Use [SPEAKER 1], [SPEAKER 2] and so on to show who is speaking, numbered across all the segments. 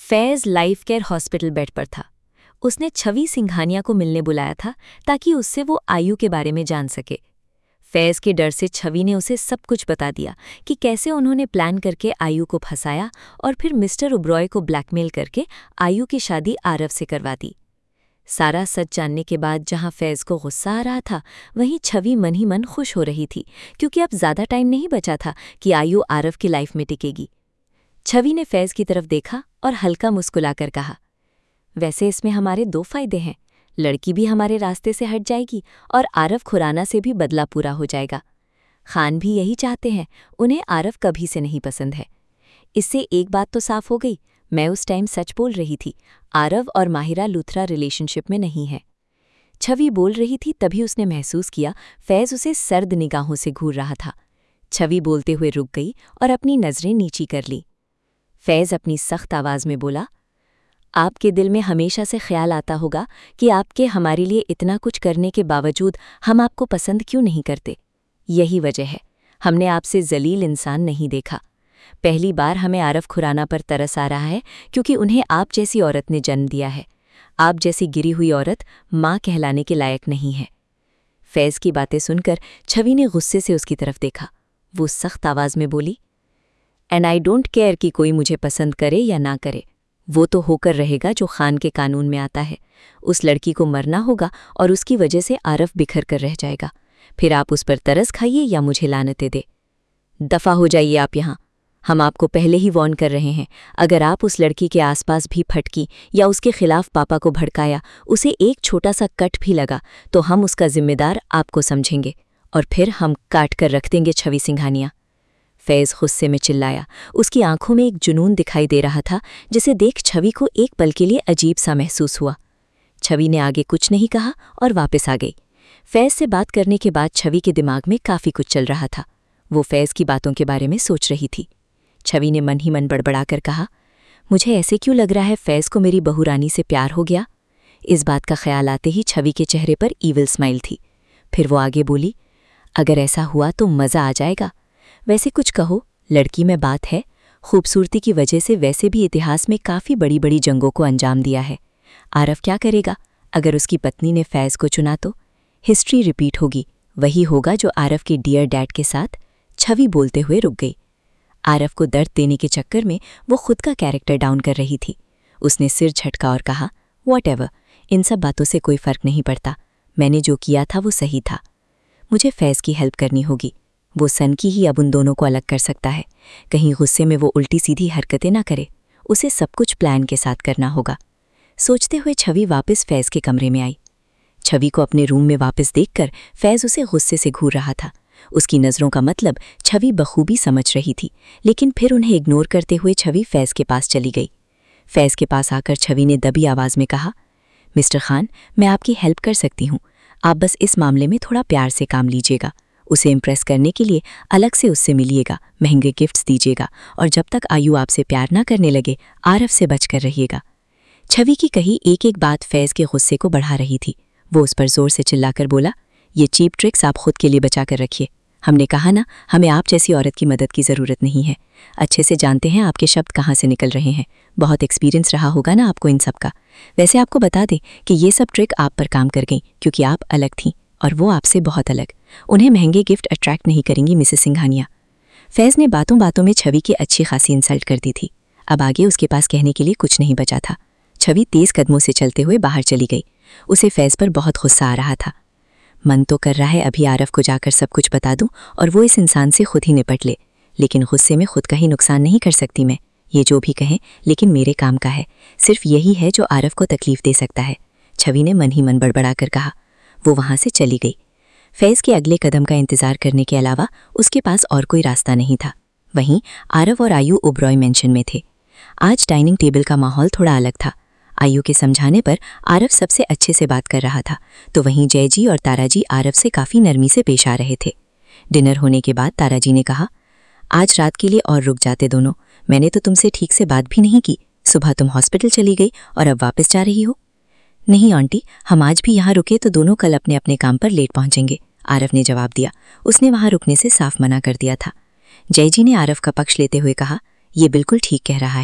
[SPEAKER 1] फैज़ life care hospital bed पर था। उसने छवि सिंघानिया को मिलने बुलाया था ताकि उससे वो आयु के बारे में जान सके। फैज़ के डर से छवि ने उसे सब कुछ बता दिया कि कैसे उन्होंने प्लान करके आयु को फंसाया और फिर मिस्टर ओब्रॉय को ब्लैकमेल करके आयु की शादी आरव से करवा दी। सारा सच जानने के बाद जहां फैज़ को गुस्सा आ रहा था, वहीं छवि मन ही मन खुश हो रही थी, क्योंकि अब ज़्यादा टाइम नहीं बचा था कि आयु आरव की लाइफ में टिकेगी। छवि ने फैज़ की तरफ देखा और हल्का मुस्कुलाकर कहा, वैसे इसमें हमारे 2 फायदे हैं। लड़की भी हमारे रास्ते से हट जाएगी और आरव खुराना से भी बदला पूरा हो जाएगा। खान भी यही चाहते हैं, उन्हें आरव कभी से नहीं पसंद है। इससे एक बात तो साफ हो गई, मैं उस टाइम सच बोल रही थी, आरव और माहिरा लूथरा रिलेशनशिप में नहीं है। छवि बोल रही थी तभी उसने महसूस किया फैज़ उसे सर्द निगाहों से घूर रहा था। छवि बोलते हुए रुक गई और अपनी नज़रें नीची कर ली। फैज़ अपनी सख्त आवाज़ में बोला, आपके दिल में हमेशा से ख्याल आता होगा कि आपके हमारे लिए इतना कुछ करने के बावजूद हम आपको पसंद क्यों नहीं करते। यही वजह है, हमने आपसे जलील इंसान नहीं देखा। पहली बार हमें आरव खुराना पर तरस आ रहा है क्योंकि उन्हें आप जैसी औरत ने जन्म दिया है। आप जैसी गिरी हुई औरत माँ कहलाने के लायक नहीं है। फैज़ की बातें सुनकर छवि ने गुस्से से उसकी तरफ देखा। वो सख्त आवाज़ में बोली, एंड आई डोंट केयर कि कोई मुझे पसंद करे या ना करे। वो तो होकर रहेगा जो खान के कानून में आता है। उस लड़की को मरना होगा और उसकी वजह से आरव बिखर कर रह जाएगा। फिर आप उस पर तरस खाइए या मुझे लानतें दे। दफ़ा हो जाइए आप यहाँ। हम आपको पहले ही वार्न कर रहे हैं, अगर आप उस लड़की के आसपास भी फटकी या उसके खिलाफ पापा को भड़काया, उसे एक छोटा सा कट भी लगा, तो हम उसका जिम्मेदार आपको समझेंगे और फिर हम काट कर रख देंगे छवि सिंघानिया। फैज़ गुस्से में चिल्लाया। उसकी आंखों में एक जुनून दिखाई दे रहा था, जिसे देख छवि को एक पल के लिए अजीब सा महसूस हुआ। छवि ने आगे कुछ नहीं कहा और वापस आ गई। फैज़ से बात करने के बाद छवि के दिमाग में काफ़ी कुछ चल रहा था। वो फैज़ की बातों के बारे में सोच रही थी। छवि ने मन ही मन बड़बड़ाकर कहा, मुझे ऐसे क्यों लग रहा है फैज़ को मेरी बहू रानी से प्यार हो गया। इस बात का ख्याल आते ही छवि के चेहरे पर ईविल स्माइल थी। फिर वो आगे बोली, अगर ऐसा हुआ तो मज़ा आ जाएगा। वैसे कुछ कहो, लड़की में बात है, खूबसूरती की वजह से वैसे भी इतिहास में काफ़ी बड़ी बड़ी जंगों को अंजाम दिया है। आरव क्या करेगा अगर उसकी पत्नी ने फैज़ को चुना तो? हिस्ट्री रिपीट होगी, वही होगा जो आरव के डियर डैड के साथ। छवि बोलते हुए रुक गई। आरव को दर्द देने के चक्कर में वो खुद का कैरेक्टर डाउन कर रही थी। उसने सिर झटका और कहा, व्हाटएवर, इन सब बातों से कोई फ़र्क नहीं पड़ता। मैंने जो किया था वो सही था। मुझे फैज़ की हेल्प करनी होगी। वो सन की ही अब उन दोनों को अलग कर सकता है। कहीं गुस्से में वो उल्टी सीधी हरकतें ना करे। उसे सब कुछ प्लान के साथ करना होगा। सोचते हुए छवि वापस फैज़ के कमरे में आई। छवि को अपने रूम में वापस देखकर फैज़ उसे गुस्से से घूर रहा था। उसकी नज़रों का मतलब छवि बखूबी समझ रही थी, लेकिन फिर उन्हें इग्नोर करते हुए छवि फैज़ के पास चली गई। फैज़ के पास आकर छवि ने दबी आवाज़ में कहा, मिस्टर खान, मैं आपकी हेल्प कर सकती हूँ। आप बस इस मामले में थोड़ा प्यार से काम लीजिएगा। उसे इम्प्रेस करने के लिए अलग से उससे मिलिएगा, महंगे गिफ्ट्स दीजिएगा, और जब तक आयु आपसे प्यार ना करने लगे, आरव से बचकर रहिएगा। छवि की कही एक एक बात फैज़ के गुस्से को बढ़ा रही थी। वो उस पर जोर से चिल्लाकर बोला, ये चीप ट्रिक्स आप खुद के लिए बचा कर रखिए। हमने कहा ना, हमें आप जैसी औरत की मदद की ज़रूरत नहीं है। अच्छे से जानते हैं आपके शब्द कहाँ से निकल रहे हैं। बहुत एक्सपीरियंस रहा होगा ना आपको इन सब का। वैसे आपको बता दें कि ये सब ट्रिक आप पर काम कर गई, क्योंकि आप अलग थीं और वो आपसे बहुत अलग। उन्हें महंगे गिफ्ट अट्रैक्ट नहीं करेंगी मिसेस सिंघानिया। फैज़ ने बातों बातों में छवि की अच्छी खासी इंसल्ट कर दी थी। अब आगे उसके पास कहने के लिए कुछ नहीं बचा था। छवि तेज़ कदमों से चलते हुए बाहर चली गई। उसे फैज़ पर बहुत गुस्सा आ रहा था। मन तो कर रहा है अभी आरव को जाकर सब कुछ बता दूं और वो इस इंसान से खुद ही निपट ले, लेकिन गुस्से में खुद का ही नुकसान नहीं कर सकती मैं। ये जो भी कहें, लेकिन मेरे काम का है। सिर्फ यही है जो आरव को तकलीफ दे सकता है। छवि ने मन ही मन बड़बड़ा कर कहा। वो वहाँ से चली गई। फैज़ के अगले कदम का इंतज़ार करने के अलावा उसके पास और कोई रास्ता नहीं था। वहीं आरव और आयु ओब्रॉय मेंशन में थे। आज डाइनिंग टेबल का माहौल थोड़ा अलग था। आयु के समझाने पर आरव सबसे अच्छे से बात कर रहा था, तो वहीं जयजी और ताराजी आरव से काफ़ी नरमी से पेश आ रहे थे। डिनर होने के बाद ताराजी ने कहा, आज रात के लिए और रुक जाते दोनों। मैंने तो तुमसे ठीक से बात भी नहीं की। सुबह तुम हॉस्पिटल चली गई और अब वापस जा रही हो। नहीं आंटी, हम आज भी यहाँ रुके तो दोनों कल अपने अपने काम पर लेट पहुँचेंगे, आरव ने जवाब दिया। उसने वहाँ रुकने से साफ मना कर दिया था। जयजी ने आरव का पक्ष लेते हुए कहा, ये बिल्कुल ठीक कह रहा है।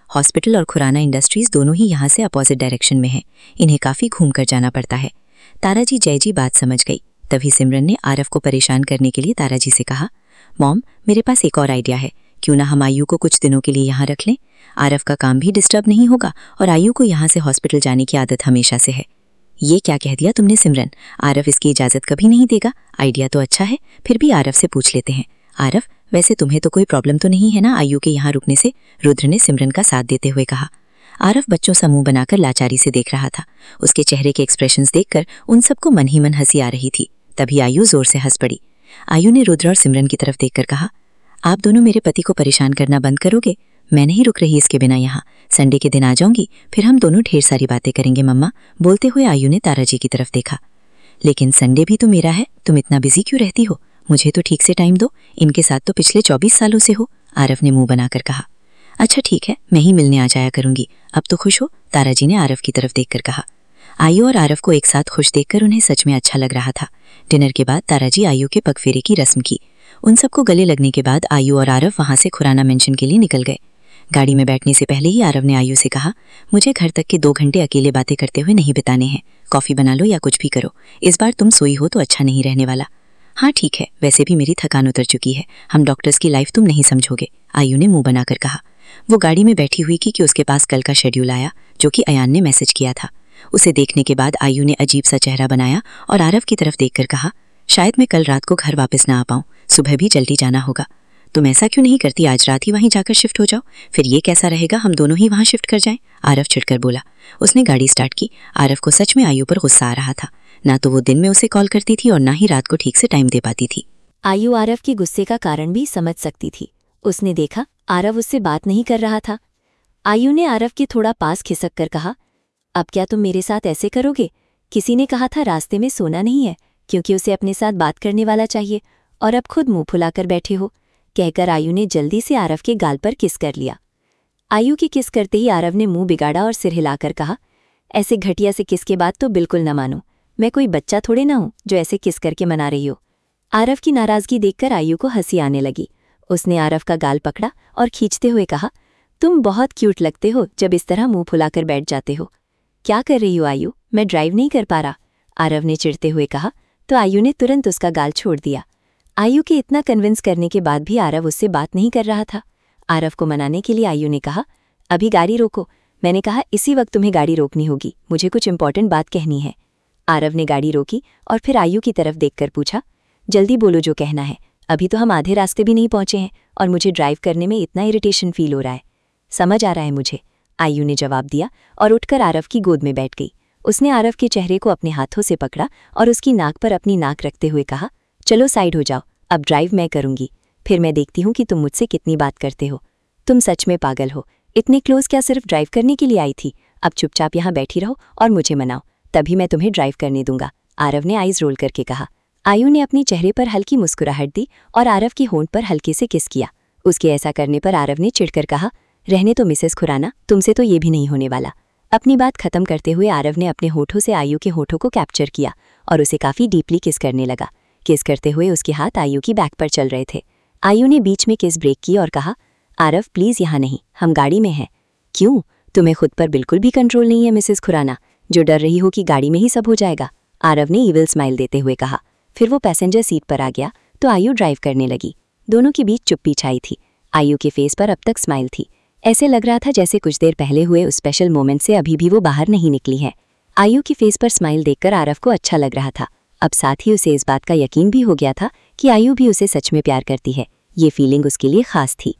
[SPEAKER 1] हॉस्पिटल और खुराना इंडस्ट्रीज दोनों ही यहाँ से अपोजिट डायरेक्शन में हैं। इन्हें काफ़ी घूम कर जाना पड़ता है। तारा जी जय जी बात समझ गई। तभी सिमरन ने आरव को परेशान करने के लिए तारा जी से कहा, मॉम मेरे पास एक और आइडिया है, क्यों ना हम आयु को कुछ दिनों के लिए यहाँ रख लें। आरव का काम भी डिस्टर्ब नहीं होगा और आयु को यहाँ से हॉस्पिटल जाने की आदत हमेशा से है। ये क्या कह दिया तुमने सिमरन, आरव इसकी इजाज़त कभी नहीं देगा। आइडिया तो अच्छा है, फिर भी आरव से पूछ लेते हैं। आरव वैसे तुम्हें तो कोई प्रॉब्लम तो नहीं है ना आयु के यहाँ रुकने से, रुद्र ने सिमरन का साथ देते हुए कहा। आरव बच्चों सा मुंह बनाकर लाचारी से देख रहा था। उसके चेहरे के एक्सप्रेशंस देखकर उन सबको मन ही मन हंसी आ रही थी। तभी आयु जोर से हंस पड़ी। आयु ने रुद्र और सिमरन की तरफ देखकर कहा, आप दोनों मेरे पति को परेशान करना बंद करोगे? मैं नहीं रुक रही इसके बिना यहाँ। संडे के दिन आ जाऊंगी, फिर हम दोनों ढेर सारी बातें करेंगे मम्मा। बोलते हुए आयु ने तारा जी की तरफ देखा। लेकिन संडे भी तो मेरा है, तुम इतना बिजी क्यों रहती हो? मुझे तो ठीक से टाइम दो, इनके साथ तो पिछले 24 सालों से हो, आरव ने मुंह बनाकर कहा। अच्छा ठीक है, मैं ही मिलने आ जाया करूंगी। अब तो खुश हो? तारा जी ने आरव की तरफ देखकर कहा। आयु और आरव को एक साथ खुश देखकर उन्हें सच में अच्छा लग रहा था। डिनर के बाद तारा जी आयु के पगफेरे की रस्म की। उन सबको गले लगने के बाद आयु और आरव वहां से खुराना मेंशन के लिए निकल गए। गाड़ी में बैठने से पहले ही आरव ने आयु से कहा, मुझे घर तक के 2 घंटे अकेले बातें करते हुए नहीं बिताने हैं। कॉफी बना लो या कुछ भी करो, इस बार तुम सोई हो तो अच्छा नहीं रहने वाला। हाँ ठीक है, वैसे भी मेरी थकान उतर चुकी है, हम डॉक्टर्स की लाइफ तुम नहीं समझोगे, आयु ने मुंह बनाकर कहा। वो गाड़ी में बैठी हुई थी कि उसके पास कल का शेड्यूल आया जो कि अयान ने मैसेज किया था। उसे देखने के बाद आयु ने अजीब सा चेहरा बनाया और आरव की तरफ देखकर कहा, शायद मैं कल रात को घर वापस ना आ पाऊँ, सुबह भी जल्दी जाना होगा। तुम ऐसा क्यों नहीं करती, आज रात ही वहीं जाकर शिफ्ट हो जाओ, फिर ये कैसा रहेगा हम दोनों ही वहां शिफ्ट कर जाएं। आरव छिड़कर बोला। उसने गाड़ी स्टार्ट की। आरव को सच में आयु पर गुस्सा आ रहा था। ना तो वो दिन में उसे कॉल करती थी और ना ही रात को ठीक से टाइम दे पाती थी।
[SPEAKER 2] आयु आरव के गुस्से का कारण भी समझ सकती थी। उसने देखा आरव उससे बात नहीं कर रहा था। आयु ने आरव के थोड़ा पास खिसक कर कहा, अब क्या तुम मेरे साथ ऐसे करोगे? किसी ने कहा था रास्ते में सोना नहीं है, क्योंकि उसे अपने साथ बात करने वाला चाहिए, और अब खुद मुंह फुलाकर बैठे हो, कहकर आयु ने जल्दी से आरव के गाल पर किस कर लिया। आयु की किस करते ही आरव ने मुंह बिगाड़ा और सिर हिलाकर कहा, ऐसे घटिया से किस के बाद तो बिल्कुल न मानो, मैं कोई बच्चा थोड़े ना हूं जो ऐसे किस करके मना रही हो। आरव की नाराजगी देखकर आयु को हंसी आने लगी। उसने आरव का गाल पकड़ा और खींचते हुए कहा, तुम बहुत क्यूट लगते हो जब इस तरह मुंह फुलाकर बैठ जाते हो। क्या कर रही हो आयु, मैं ड्राइव नहीं कर पा रहा, आरव ने चिढ़ते हुए कहा। तो आयु ने तुरंत उसका गाल छोड़ दिया। आयु के इतना कन्विंस करने के बाद भी आरव उससे बात नहीं कर रहा था। आरव को मनाने के लिए आयु ने कहा, अभी गाड़ी रोको। मैंने कहा इसी वक्त तुम्हें गाड़ी रोकनी होगी, मुझे कुछ इंपॉर्टेंट बात कहनी है। आरव ने गाड़ी रोकी और फिर आयु की तरफ देखकर पूछा, जल्दी बोलो जो कहना है, अभी तो हम आधे रास्ते भी नहीं पहुंचे हैं और मुझे ड्राइव करने में इतना इरिटेशन फील हो रहा है। समझ आ रहा है मुझे, आयु ने जवाब दिया और उठकर आरव की गोद में बैठ गई। उसने आरव के चेहरे को अपने हाथों से पकड़ा और उसकी नाक पर अपनी नाक रखते हुए कहा, चलो साइड हो जाओ, अब ड्राइव मैं करूंगी, फिर मैं देखती हूँ कि तुम मुझसे कितनी बात करते हो। तुम सच में पागल हो, इतने क्लोज क्या सिर्फ ड्राइव करने के लिए आई थी? अब चुपचाप यहाँ बैठी रहो और मुझे मनाओ, तभी मैं तुम्हें ड्राइव करने दूंगा, आरव ने आइज रोल करके कहा। आयु ने अपनी चेहरे पर हल्की मुस्कुराहट दी और आरव की होंठ पर हल्के से किस किया। उसके ऐसा करने पर आरव ने चिढ़कर कहा, रहने तो मिसेस खुराना, तुमसे तो ये भी नहीं होने वाला। अपनी बात खत्म करते हुए आरव ने अपने होठों से आयु के होठों को कैप्चर किया और उसे काफी डीपली किस करने लगा। किस करते हुए उसके हाथ आयु की बैक पर चल रहे थे। आयु ने बीच में किस ब्रेक की और कहा, आरव प्लीज यहाँ नहीं, हम गाड़ी में हैं। क्यों, तुम्हें खुद पर बिल्कुल भी कंट्रोल नहीं है मिसेस खुराना, जो डर रही हो कि गाड़ी में ही सब हो जाएगा, आरव ने ईविल स्माइल देते हुए कहा। फिर वो पैसेंजर सीट पर आ गया तो आयु ड्राइव करने लगी। दोनों के बीच चुप्पी छाई थी। आयु के फेस पर अब तक स्माइल थी, ऐसे लग रहा था जैसे कुछ देर पहले हुए उस स्पेशल मोमेंट से अभी भी वो बाहर नहीं निकली है। आयु की फेस पर स्माइल देखकर आरव को अच्छा लग रहा था। अब साथ ही उसे इस बात का यकीन भी हो गया था कि आयु भी उसे सच में प्यार करती है। ये फीलिंग उसके लिए खास थी।